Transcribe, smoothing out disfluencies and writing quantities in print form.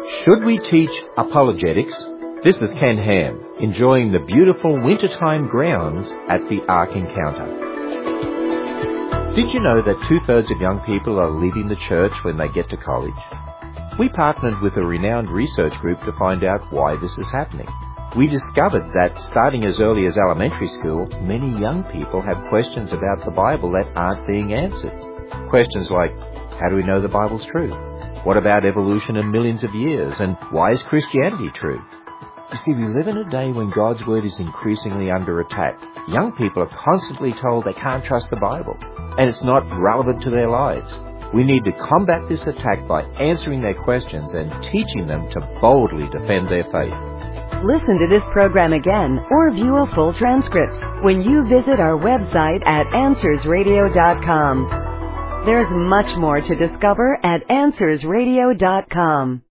Should we teach apologetics? This is Ken Ham, enjoying the beautiful wintertime grounds at the Ark Encounter. Did you know that 2/3 of young people are leaving the church when they get to college? We partnered with a renowned research group to find out why this is happening. We discovered that starting as early as elementary school, many young people have questions about the Bible that aren't being answered. Questions like, how do we know the Bible's true? What about evolution and millions of years? And why is Christianity true? You see, we live in a day when God's Word is increasingly under attack. Young people are constantly told they can't trust the Bible, and it's not relevant to their lives. We need to combat this attack by answering their questions and teaching them to boldly defend their faith. Listen to this program again or view a full transcript when you visit our website at AnswersRadio.com. There's much more to discover at AnswersRadio.com.